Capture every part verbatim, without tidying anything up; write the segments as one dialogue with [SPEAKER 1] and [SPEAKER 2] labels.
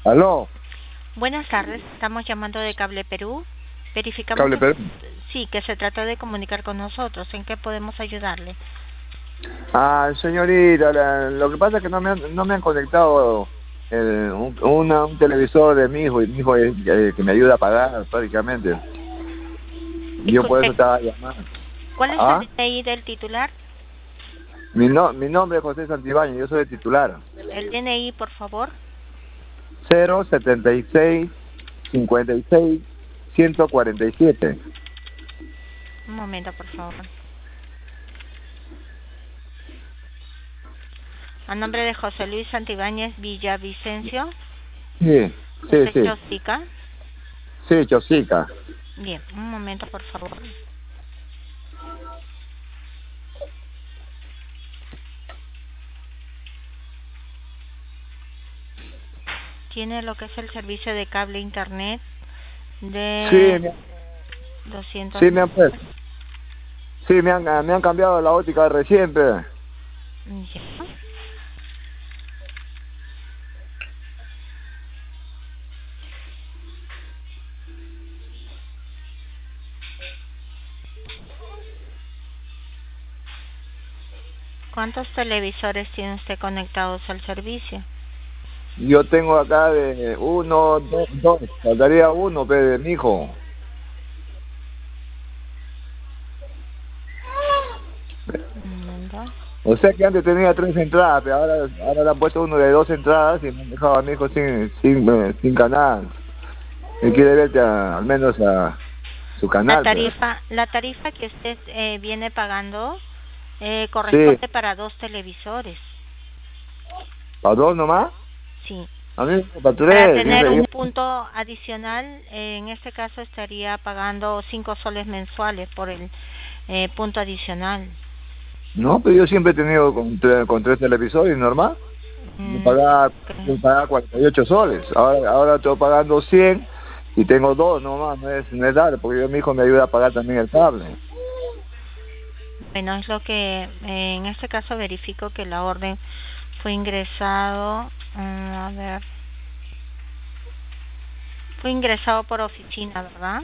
[SPEAKER 1] Aló,
[SPEAKER 2] Buenas tardes, estamos llamando de Cable Perú. Verificamos
[SPEAKER 1] Cable
[SPEAKER 2] que,
[SPEAKER 1] Perú.
[SPEAKER 2] sí, que se trató de comunicar con nosotros. ¿En qué podemos ayudarle?
[SPEAKER 1] Ah, señorita, la- lo que pasa es que no me han, no me han conectado el, un, una- un televisor de mi hijo, y mi hijo es eh, que me ayuda a pagar prácticamente. Yo por eso
[SPEAKER 2] Disculpe,
[SPEAKER 1] estaba llamando.
[SPEAKER 2] ¿cuál es el
[SPEAKER 1] ¿Ah?
[SPEAKER 2] D N I del titular?
[SPEAKER 1] Mi, no, mi nombre es José Santibáñez, yo soy el titular.
[SPEAKER 2] El D N I, por favor.
[SPEAKER 1] Cero setenta y seis cincuenta y seis ciento cuarenta y siete.
[SPEAKER 2] Un momento, por favor. A nombre de José Luis Santibáñez Villavicencio,
[SPEAKER 1] Sí, sí,
[SPEAKER 2] usted
[SPEAKER 1] sí.
[SPEAKER 2] Chosica.
[SPEAKER 1] Sí, Chosica.
[SPEAKER 2] Bien, un momento, por favor. Tiene lo que es el servicio de cable internet
[SPEAKER 1] Sí,
[SPEAKER 2] de
[SPEAKER 1] me,
[SPEAKER 2] doscientos.
[SPEAKER 1] sí, me han puesto. Sí, me han, me han cambiado la óptica recién, pero...
[SPEAKER 2] Ya. ¿Cuántos televisores tiene usted conectados al servicio?
[SPEAKER 1] Yo tengo acá de uno, dos, dos. Faltaría uno, pero de mi hijo.
[SPEAKER 2] Un momento.
[SPEAKER 1] O sea que antes tenía tres entradas, pero ahora, ahora le han puesto uno de dos entradas y me han dejado a mi hijo sin, sin, eh, sin canal. Él quiere verte a- al menos a su
[SPEAKER 2] La
[SPEAKER 1] canal, pero...
[SPEAKER 2] tarifa, la tarifa que usted eh, viene pagando eh,
[SPEAKER 1] Sí,
[SPEAKER 2] corresponde para dos televisores.
[SPEAKER 1] ¿para dos nomás?
[SPEAKER 2] Sí.
[SPEAKER 1] A mí para
[SPEAKER 2] Para
[SPEAKER 1] tres.
[SPEAKER 2] tener
[SPEAKER 1] Siempre
[SPEAKER 2] un
[SPEAKER 1] yo...
[SPEAKER 2] punto adicional, eh, en este caso estaría pagando cinco soles mensuales por el eh, punto adicional.
[SPEAKER 1] No, pero yo siempre he tenido con, tre- con tres televisores, normal. Yo
[SPEAKER 2] Mm,
[SPEAKER 1] pagaba,
[SPEAKER 2] ok.
[SPEAKER 1] yo pagaba cuarenta y ocho soles. Ahora, ahora estoy pagando cien y tengo dos nomás. No es, no es dar, porque yo, mi hijo me ayuda a pagar también el cable.
[SPEAKER 2] Bueno, es lo que eh, en este caso verifico que la orden fue ingresado, mm, a ver, fue ingresado por oficina, ¿verdad?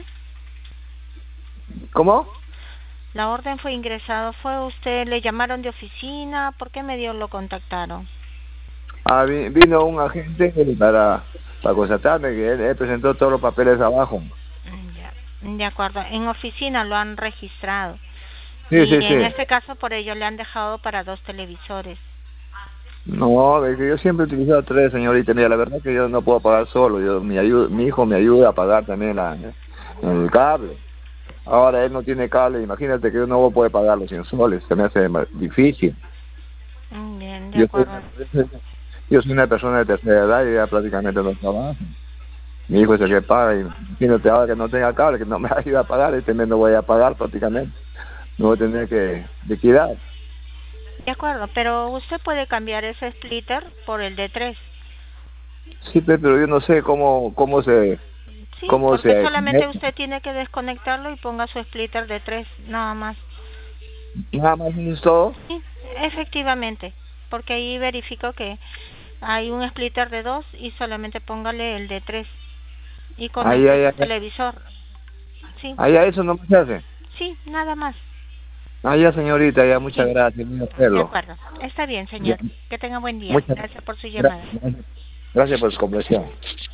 [SPEAKER 1] ¿Cómo?
[SPEAKER 2] La orden fue ingresado, fue usted, le llamaron de oficina, ¿por qué medio lo contactaron?
[SPEAKER 1] Ah, vi- vino un agente para, para constatarme que él, él presentó todos los papeles abajo.
[SPEAKER 2] Mm, ya, de acuerdo, en oficina lo han registrado
[SPEAKER 1] Sí,
[SPEAKER 2] y
[SPEAKER 1] sí,
[SPEAKER 2] en
[SPEAKER 1] sí.
[SPEAKER 2] este caso por ello le han dejado para dos televisores.
[SPEAKER 1] No, es que yo siempre he utilizado tres, señorita. Mira, la verdad que yo no puedo pagar solo. Yo, mi, ayu- mi hijo me ayuda a pagar también la, el cable. Ahora él no tiene cable. Imagínate que yo no voy a poder pagar los cien soles. Se me hace ma- difícil.
[SPEAKER 2] Mm, bien, de
[SPEAKER 1] Yo soy,
[SPEAKER 2] acuerdo.
[SPEAKER 1] yo soy una persona de tercera edad y ya prácticamente no trabajo. Mi hijo es el que paga y imagínate ahora que no tenga cable, que no me ayuda a pagar, este mes no voy a pagar prácticamente. No voy a tener que liquidar.
[SPEAKER 2] De acuerdo, pero usted puede cambiar ese splitter por el de tres.
[SPEAKER 1] Sí, pe- pero yo no sé cómo cómo se
[SPEAKER 2] Sí,
[SPEAKER 1] cómo
[SPEAKER 2] porque
[SPEAKER 1] se
[SPEAKER 2] solamente usted tiene que desconectarlo y ponga su splitter de tres, nada más.
[SPEAKER 1] nada más es todo.
[SPEAKER 2] Sí, efectivamente, porque ahí verifico que hay un splitter de dos y solamente póngale el de tres y
[SPEAKER 1] Ahí,
[SPEAKER 2] conecte
[SPEAKER 1] ahí,
[SPEAKER 2] su
[SPEAKER 1] ahí,
[SPEAKER 2] televisor. Sí,
[SPEAKER 1] ahí, ahí, eso no me hace.
[SPEAKER 2] sí, nada más.
[SPEAKER 1] Ah, ya, señorita, ya, muchas
[SPEAKER 2] Sí,
[SPEAKER 1] gracias, voy a
[SPEAKER 2] de
[SPEAKER 1] hacerlo.
[SPEAKER 2] acuerdo. Está bien,
[SPEAKER 1] Ya,
[SPEAKER 2] señor. Que tenga buen día.
[SPEAKER 1] muchas
[SPEAKER 2] Gracias por su llamada.
[SPEAKER 1] gracias. Gracias por su comprensión.